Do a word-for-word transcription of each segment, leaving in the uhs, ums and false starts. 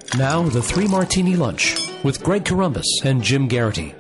Now, the Three Martini Lunch with Greg Corombos and Jim Garrity.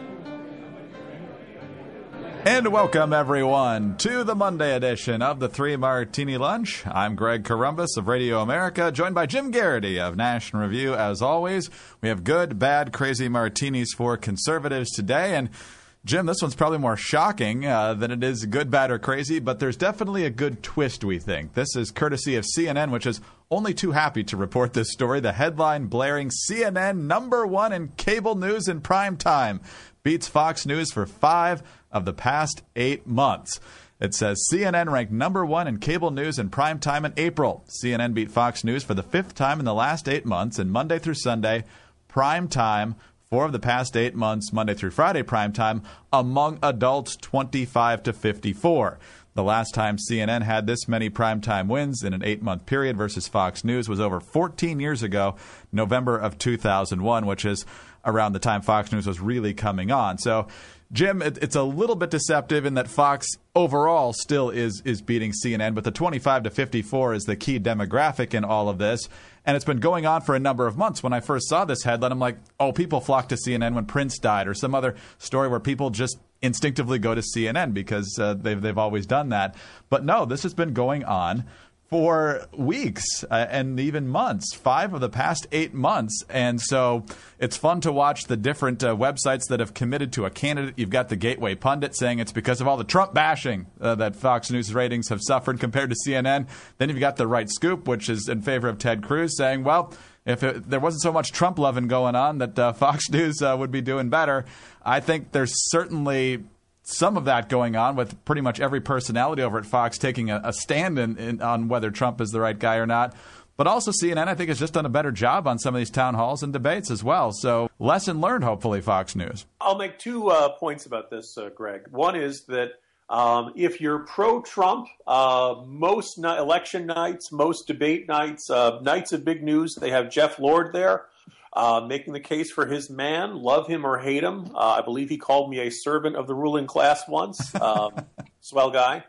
And welcome, everyone, to the Monday edition of the Three Martini Lunch. I'm Greg Corombos of Radio America, joined by Jim Garrity of National Review. As always, we have good, bad, crazy martinis for conservatives today. And Jim, this one's probably more shocking uh, than it is good, bad, or crazy, but there's definitely a good twist, we think. This is courtesy of C N N, which is only too happy to report this story. The headline blaring, C N N number one in cable news in prime time, beats Fox News for five of the past eight months. It says C N N ranked number one in cable news in prime time in April. C N N beat Fox News for the fifth time in the last eight months, and Monday through Sunday, prime time, four of the past eight months, Monday through Friday prime time, among adults twenty-five to fifty-four. The last time C N N had this many primetime wins in an eight-month period versus Fox News was over fourteen years ago, November of two thousand one, which is around the time Fox News was really coming on. So, Jim, it, it's a little bit deceptive in that Fox overall still is is beating C N N, but the twenty-five to fifty-four is the key demographic in all of this. And it's been going on for a number of months. When I first saw this headline, I'm like, oh, people flocked to C N N when Prince died, or some other story where people just instinctively go to C N N because uh, they've, they've always done that. But no, this has been going on for weeks uh, and even months, five of the past eight months. And so it's fun to watch the different uh, websites that have committed to a candidate. You've got the Gateway Pundit saying it's because of all the Trump bashing uh, that Fox News ratings have suffered compared to C N N. Then you've got the Right Scoop, which is in favor of Ted Cruz, saying, well, if it, there wasn't so much Trump loving going on, that uh, Fox News uh, would be doing better. I think there's certainly some of that going on with pretty much every personality over at Fox taking a, a stand in, in, on whether Trump is the right guy or not. But also C N N, I think, has just done a better job on some of these town halls and debates as well. So lesson learned, hopefully, Fox News. I'll make two uh, points about this, uh, Greg. One is that um, if you're pro-Trump, uh, most ni- election nights, most debate nights, uh, nights of big news, they have Jeff Lord there. Uh, making the case for his man, love him or hate him. Uh, I believe he called me a servant of the ruling class once. Um, swell guy.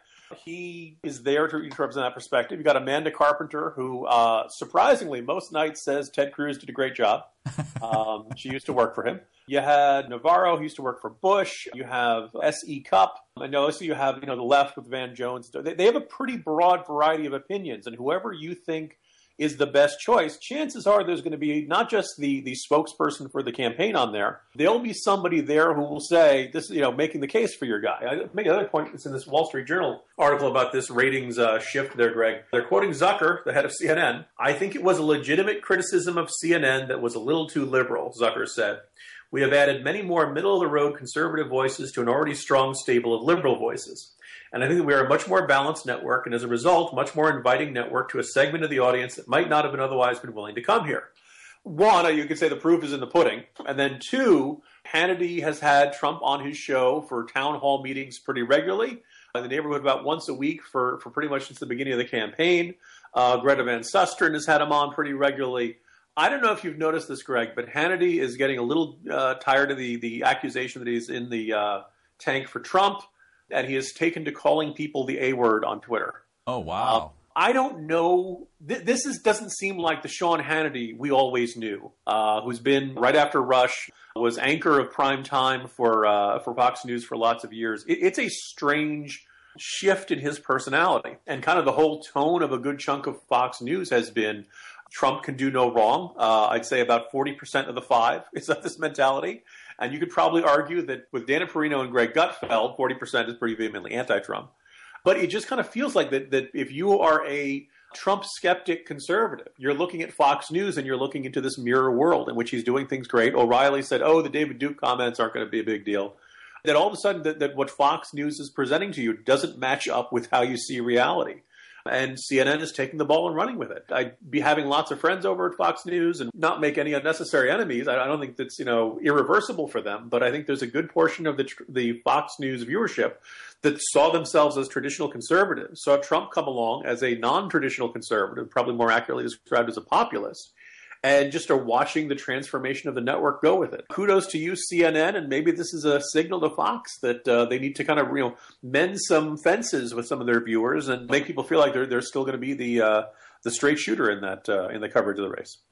He is there to, to represent that perspective. You've got Amanda Carpenter, who uh, surprisingly most nights says Ted Cruz did a great job. Um, she used to work for him. You had Navarro, who used to work for Bush. You have S E. Cupp. And also you have, you know, the left with Van Jones. They, they have a pretty broad variety of opinions, and whoever you think is the best choice, chances are there's going to be not just the, the spokesperson for the campaign on there. There'll be somebody there who will say, this, you know, making the case for your guy. I make another point. It's in this Wall Street Journal article about this ratings uh, shift there, Greg. They're quoting Zucker, the head of C N N. I think it was a legitimate criticism of C N N that was a little too liberal, Zucker said. We have added many more middle-of-the-road conservative voices to an already strong stable of liberal voices. And I think that we are a much more balanced network, and as a result, much more inviting network to a segment of the audience that might not have been otherwise been willing to come here. One, you could say the proof is in the pudding. And then two, Hannity has had Trump on his show for town hall meetings pretty regularly, in the neighborhood about once a week for, for pretty much since the beginning of the campaign. Uh, Greta Van Susteren has had him on pretty regularly. I don't know if you've noticed this, Greg, but Hannity is getting a little uh, tired of the, the accusation that he's in the uh, tank for Trump. And he has taken to calling people the A word on Twitter. Oh, wow. Uh, I don't know. Th- this is, doesn't seem like the Sean Hannity we always knew, uh, who's been right after Rush, was anchor of prime time for, uh, for Fox News for lots of years. It- it's a strange shift in his personality. And kind of the whole tone of a good chunk of Fox News has been Trump can do no wrong. Uh, I'd say about forty percent of the five is of this mentality. And you could probably argue that with Dana Perino and Greg Gutfeld, forty percent is pretty vehemently anti-Trump. But it just kind of feels like that, that if you are a Trump skeptic conservative, you're looking at Fox News and you're looking into this mirror world in which he's doing things great. O'Reilly said, oh, the David Duke comments aren't going to be a big deal. That all of a sudden that, that what Fox News is presenting to you doesn't match up with how you see reality. And C N N is taking the ball and running with it. I'd be having lots of friends over at Fox News and not make any unnecessary enemies. I don't think that's, you know, irreversible for them. But I think there's a good portion of the the Fox News viewership that saw themselves as traditional conservatives, saw Trump come along as a non-traditional conservative, probably more accurately described as a populist, and just are watching the transformation of the network go with it. Kudos to you, C N N, and maybe this is a signal to Fox that uh, they need to kind of, you know, mend some fences with some of their viewers and make people feel like they're they're still going to be the uh, the straight shooter in that uh, in the coverage of the race.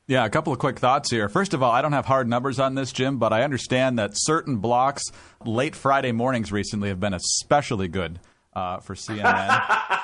Yeah, a couple of quick thoughts here. First of all, I don't have hard numbers on this, Jim, but I understand that certain blocks late Friday mornings recently have been especially good uh, for C N N.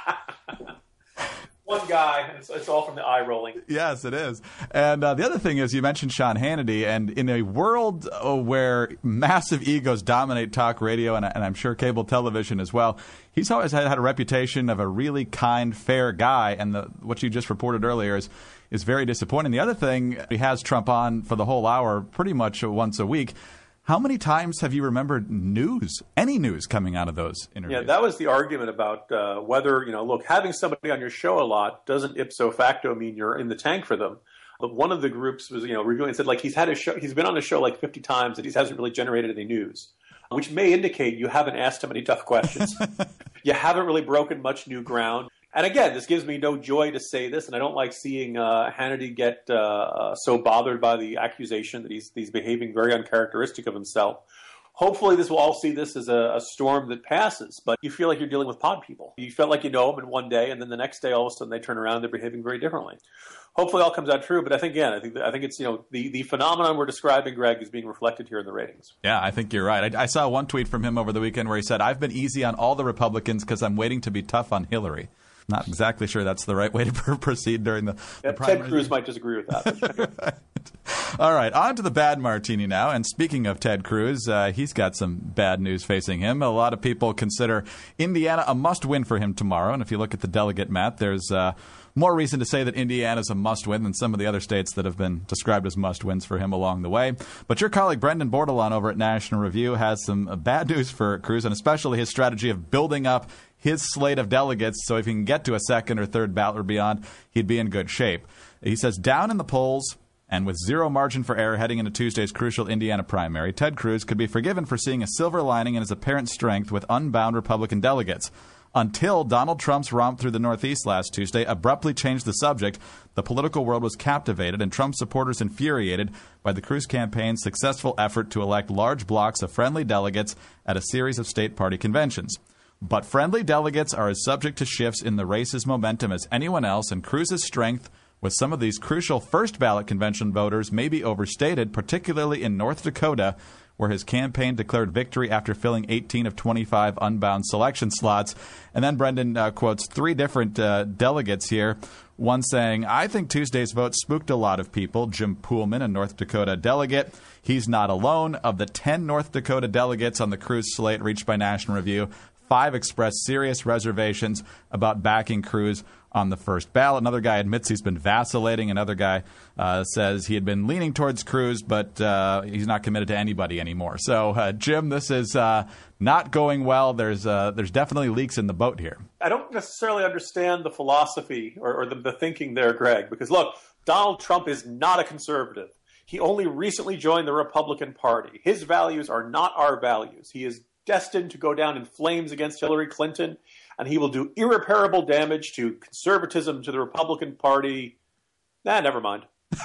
One guy, it's, it's all from the eye rolling. Yes, it is. And uh, the other thing is you mentioned Sean Hannity, and in a world uh, where massive egos dominate talk radio, and, and I'm sure cable television as well, he's always had, had a reputation of a really kind, fair guy, and the, what you just reported earlier is is very disappointing. The other thing, he has Trump on for the whole hour pretty much once a week. How many times have you remembered news, any news coming out of those interviews? Yeah, that was the argument about uh, whether, you know, look, having somebody on your show a lot doesn't ipso facto mean you're in the tank for them. But one of the groups was, you know, reviewing and said, like, he's had a show, he's been on a show like fifty times and he hasn't really generated any news, which may indicate you haven't asked him any tough questions. You haven't really broken much new ground. And again, this gives me no joy to say this, and I don't like seeing uh, Hannity get uh, uh, so bothered by the accusation that he's, he's behaving very uncharacteristic of himself. Hopefully this will all see this as a, a storm that passes, but you feel like you're dealing with pod people. You felt like you know them in one day, and then the next day, all of a sudden, they turn around, they're behaving very differently. Hopefully it all comes out true, but I think, again, I think I think it's, you know, the, the phenomenon we're describing, Greg, is being reflected here in the ratings. Yeah, I think you're right. I, I saw one tweet from him over the weekend where he said, I've been easy on all the Republicans because I'm waiting to be tough on Hillary. Not exactly sure that's the right way to proceed during the, yeah, the primary. Ted Cruz might disagree with that. Right. All right, on to the bad martini now. And speaking of Ted Cruz, uh, he's got some bad news facing him. A lot of people consider Indiana a must-win for him tomorrow. And if you look at the delegate map, there's uh, more reason to say that Indiana's a must-win than some of the other states that have been described as must-wins for him along the way. But your colleague Brendan Bordelon over at National Review has some bad news for Cruz, and especially his strategy of building up his slate of delegates, so if he can get to a second or third ballot or beyond, he'd be in good shape. He says, down in the polls and with zero margin for error heading into Tuesday's crucial Indiana primary, Ted Cruz could be forgiven for seeing a silver lining in his apparent strength with unbound Republican delegates. Until Donald Trump's romp through the Northeast last Tuesday abruptly changed the subject, the political world was captivated and Trump supporters infuriated by the Cruz campaign's successful effort to elect large blocks of friendly delegates at a series of state party conventions. But friendly delegates are as subject to shifts in the race's momentum as anyone else, and Cruz's strength with some of these crucial first-ballot convention voters may be overstated, particularly in North Dakota, where his campaign declared victory after filling eighteen of twenty-five unbound selection slots. And then Brendan uh, quotes three different uh, delegates here, one saying, I think Tuesday's vote spooked a lot of people. Jim Poolman, a North Dakota delegate. He's not alone. Of the ten North Dakota delegates on the Cruz slate reached by National Review, five expressed serious reservations about backing Cruz on the first ballot. Another guy admits he's been vacillating. Another guy uh, says he had been leaning towards Cruz, but uh, he's not committed to anybody anymore. So, uh, Jim, this is uh, not going well. There's uh, there's definitely leaks in the boat here. I don't necessarily understand the philosophy or, or the, the thinking there, Greg, because, look, Donald Trump is not a conservative. He only recently joined the Republican Party. His values are not our values. He is destined to go down in flames against Hillary Clinton, and he will do irreparable damage to conservatism, to the Republican Party. Nah, never mind.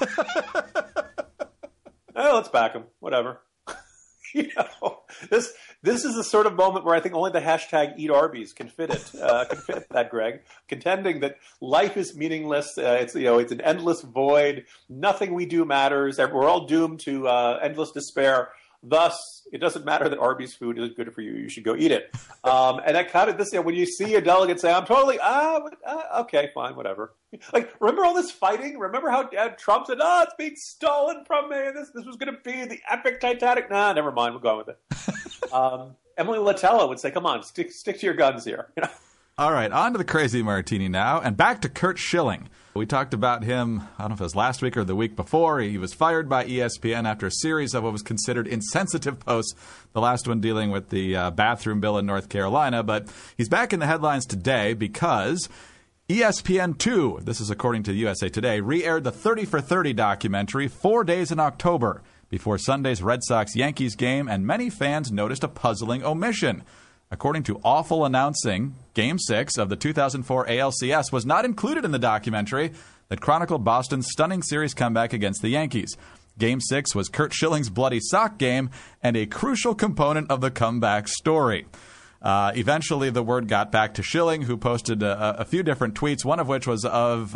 Oh, let's back him. Whatever. you know, this this is the sort of moment where I think only the hashtag Eat Arby's can fit it. Uh, can fit that, Greg. Contending that life is meaningless. Uh, it's you know, it's an endless void. Nothing we do matters. We're all doomed to uh, endless despair. Thus, it doesn't matter that Arby's food is good for you. You should go eat it. Um, and that kind of this, you know, when you see a delegate say, I'm totally, ah, uh, okay, fine, whatever. Like, remember all this fighting? Remember how uh, Trump said, oh, it's being stolen from me. This this was going to be the epic Titanic. Nah, never mind. We're going with it. um, Emily Latella would say, come on, stick, stick to your guns here. You know? All right, on to the crazy martini now, and back to Curt Schilling. We talked about him, I don't know if it was last week or the week before. He was fired by E S P N after a series of what was considered insensitive posts, the last one dealing with the uh, bathroom bill in North Carolina. But he's back in the headlines today because E S P N two, this is according to U S A Today, re-aired the thirty for thirty documentary four days in October before Sunday's Red Sox-Yankees game, and many fans noticed a puzzling omission. According to Awful Announcing, Game six of the two thousand four A L C S was not included in the documentary that chronicled Boston's stunning series comeback against the Yankees. Game six was Curt Schilling's bloody sock game and a crucial component of the comeback story. Uh, eventually, the word got back to Schilling, who posted a, a few different tweets, one of which was of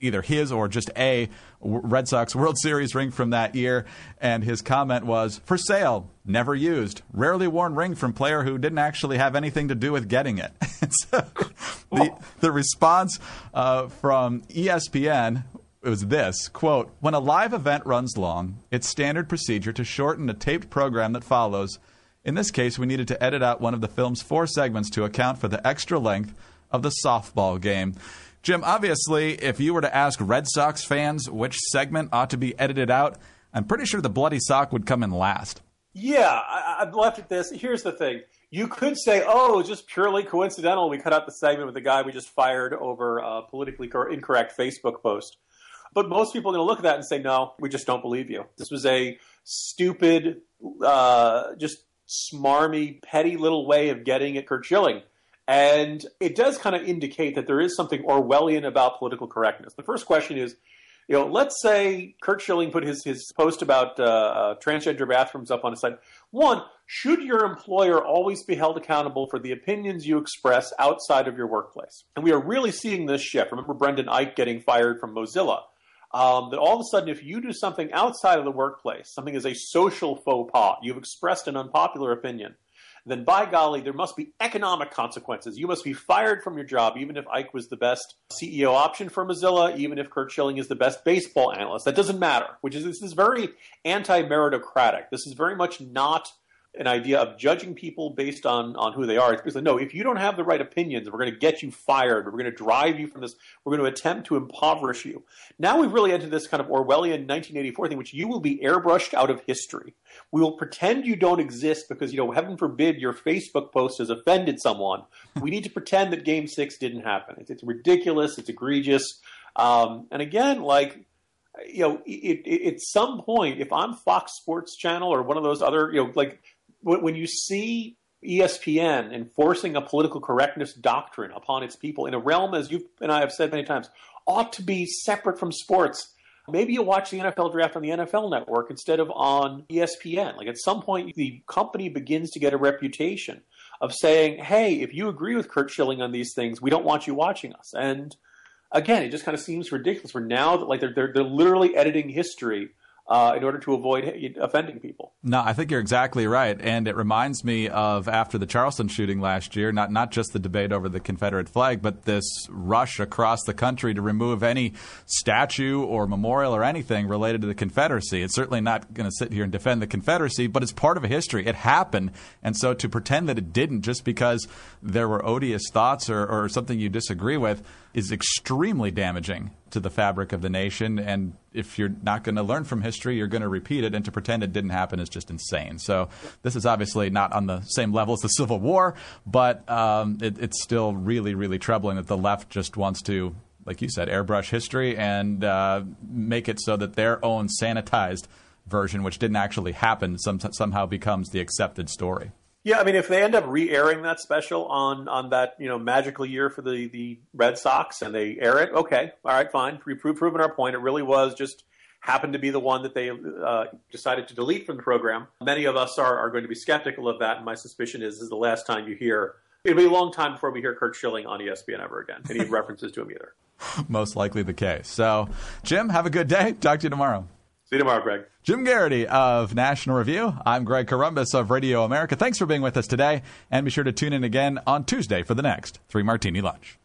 either his or just a Red Sox World Series ring from that year. And his comment was, "For sale, never used, rarely worn ring from player who didn't actually have anything to do with getting it." So the, the response uh, from E S P N, it was this, quote, "When a live event runs long, it's standard procedure to shorten a taped program that follows. In this case, we needed to edit out one of the film's four segments to account for the extra length of the softball game." Jim, obviously, if you were to ask Red Sox fans which segment ought to be edited out, I'm pretty sure the bloody sock would come in last. Yeah, I, I've left at this. Here's the thing. You could say, oh, just purely coincidental, we cut out the segment with the guy we just fired over a politically incorrect Facebook post. But most people are going to look at that and say, no, we just don't believe you. This was a stupid, uh, just smarmy, petty little way of getting at Curt Schilling. And it does kind of indicate that there is something Orwellian about political correctness. The first question is, you know, let's say Curt Schilling put his, his post about uh, uh, transgender bathrooms up on his site. One, should your employer always be held accountable for the opinions you express outside of your workplace? And we are really seeing this shift. Remember Brendan Eich getting fired from Mozilla? Um, that all of a sudden, if you do something outside of the workplace, something is a social faux pas, you've expressed an unpopular opinion, then by golly, there must be economic consequences. You must be fired from your job, even if Ike was the best C E O option for Mozilla, even if Curt Schilling is the best baseball analyst. That doesn't matter, which is this is very anti-meritocratic. This is very much not an idea of judging people based on, on who they are. It's because, no, if you don't have the right opinions, we're going to get you fired. We're going to drive you from this. We're going to attempt to impoverish you. Now we've really entered this kind of Orwellian nineteen eighty-four thing, which you will be airbrushed out of history. We will pretend you don't exist because, you know, heaven forbid your Facebook post has offended someone. We need to pretend that Game six didn't happen. It's, it's ridiculous. It's egregious. Um, and again, like, you know, it, it, at some point, if I'm Fox Sports Channel or one of those other, you know, like, when you see E S P N enforcing a political correctness doctrine upon its people in a realm, as you and I have said many times, ought to be separate from sports, maybe you watch the N F L draft on the N F L network instead of on E S P N. Like at some point, the company begins to get a reputation of saying, hey, if you agree with Curt Schilling on these things, we don't want you watching us. And again, it just kind of seems ridiculous. We're now like they're, they're, they're literally editing history Uh, in order to avoid offending people. No, I think you're exactly right. And it reminds me of after the Charleston shooting last year, not not just the debate over the Confederate flag, but this rush across the country to remove any statue or memorial or anything related to the Confederacy. It's certainly not going to sit here and defend the Confederacy, but it's part of a history. It happened. And so to pretend that it didn't just because there were odious thoughts or, or something you disagree with is extremely damaging to the fabric of the nation. And if you're not going to learn from history, you're going to repeat it. And to pretend it didn't happen is just insane. So this is obviously not on the same level as the Civil War, but um, it, it's still really, really troubling that the left just wants to, like you said, airbrush history and uh, make it so that their own sanitized version, which didn't actually happen, some, somehow becomes the accepted story. Yeah, I mean, if they end up re-airing that special on, on that, you know, magical year for the, the Red Sox and they air it, okay, all right, fine. We've proven our point. It really was just happened to be the one that they uh, decided to delete from the program. Many of us are, are going to be skeptical of that, and my suspicion is this is the last time you hear. It'll be a long time before we hear Curt Schilling on E S P N ever again. Any references to him either. Most likely the case. So, Jim, have a good day. Talk to you tomorrow. See you tomorrow, Greg. Jim Garrity of National Review. I'm Greg Corombos of Radio America. Thanks for being with us today, and be sure to tune in again on Tuesday for the next Three Martini Lunch.